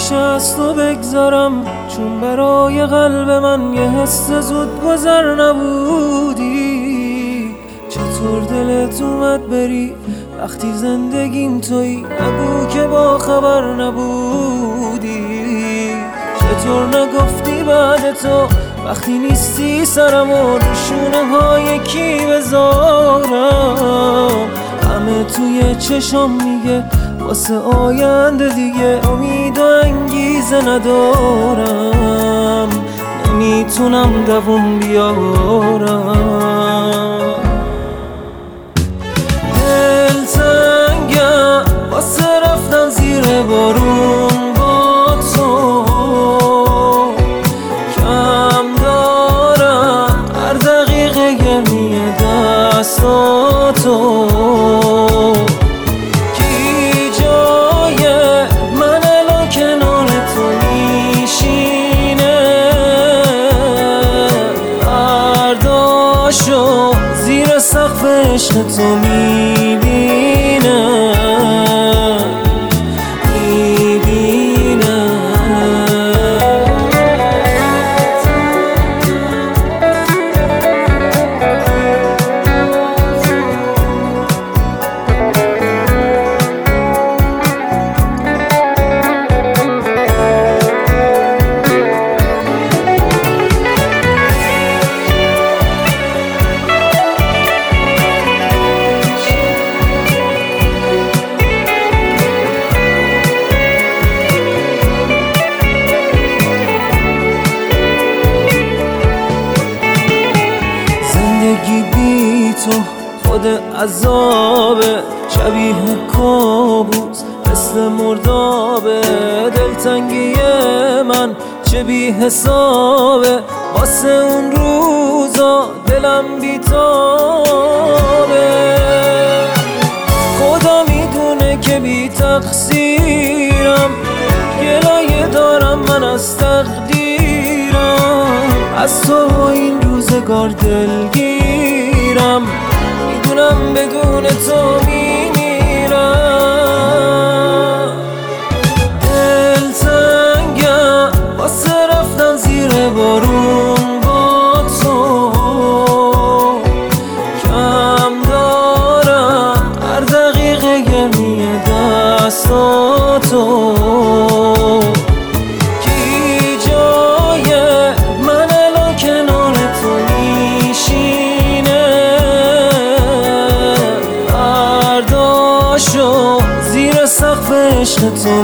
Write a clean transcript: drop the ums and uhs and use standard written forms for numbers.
میشه از تو بگذرم، چون برای قلب من یه حس زود گذر نبودی. چطور دلت اومد بری وقتی زندگیم تویی؟ نگو که با خبر نبودی. چطور نگفتی بعد تو وقتی نیستی سرمو رو شونه های کی بذارم؟ همه توی چشم میگه واسه آینده دیگه امید و انگیزه ندارم، نمیتونم دووم بیارم. دلتنگم واسه رفتن زیر بارون با تو، کم دارم هر دقیقه گرمی دستاتو. زیر سقف عشق تو میبینم. زندگی بی تو خود عذابه، شبیه کابوس مثل مردابه. دلتنگی من چه بی حسابه، واسه اون روزا دلم بی تابه. خدا میدونه که بی تقصیرم، گلایه دارم من از تقدیرم. از تو این روزگار دلگیرم، میدونم بدون تو میمیرم. دلتنگم واسه رفتن زیر بارون با تو، کم دارم هر دقیقه گرمی دستاتو. زیر سقف عشق تو